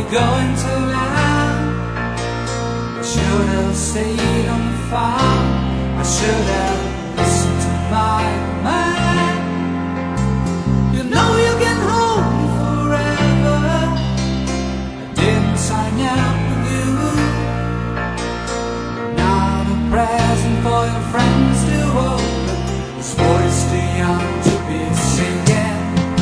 going to land. I should have stayed on the farm. I should have listened to my man. You know you can hold me forever. I didn't sign up with you. Not a present for your friends to open. This voice too young to be singing.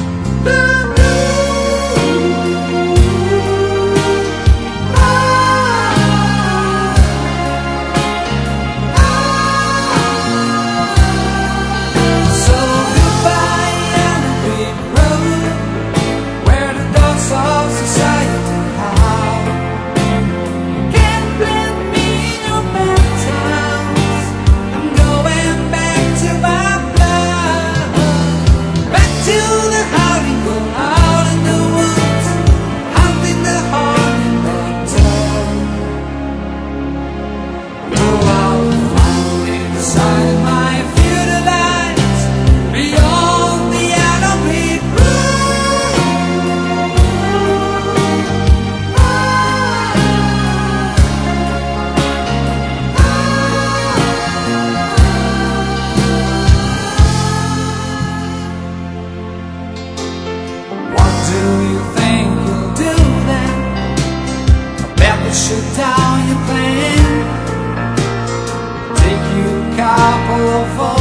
Shut down your plan. Take you a couple of